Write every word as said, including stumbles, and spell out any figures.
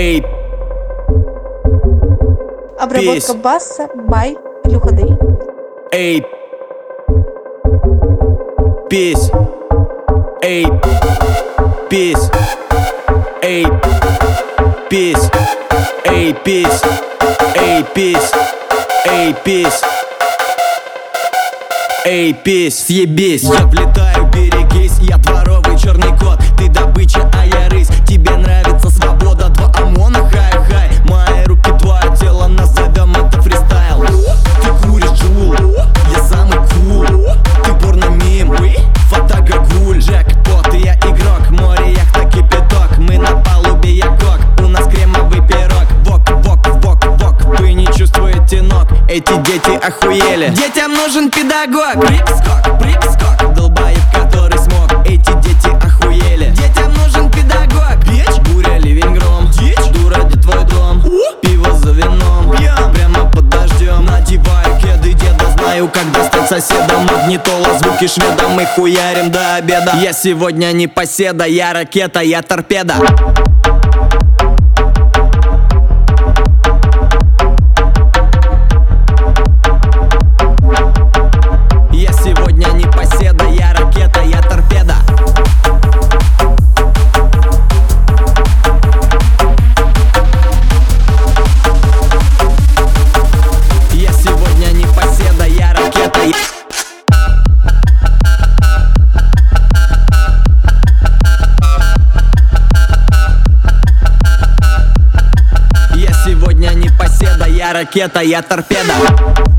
Эй, Обработка баса by Илюха Дэй. эй, пись. Эй, пись. Эй, пись. Эй, пись. Эй, пись. Эй, пись. Эй, пись, съебись. Я влетаю, берегись, я дворовый черный кот. Ты добыча, а я рысь. Тебе нравится свобода, два ОМОНа, хай-хай. Мои руки, твое тело, назовем это фристайл. Ты куришь джул, я самый кул. Ты порно-мим, фотогагуль. Джекпот, я игрок, море, яхта, кипяток. Мы на палубе, я кок, у нас кремовый пирог. Вок, вок, вок, вок, вы не чувствуете ног. Эти дети охуели. Детям нужен педагог. Брик-скок, брик-скок, долбоеб, который смог. Эти дети охуели. Детям нужен педагог. Бич, буря, ливень, гром. Дичь, дура, где твой дом? Пиво за вином, пьян, прямо под дождем. Надеваю кеды деда, знаю, как достать соседа. Магнитола, звуки шведа, мы хуярим до обеда. Я сегодня не поседа, я ракета, я торпеда. Я ракета, я торпеда.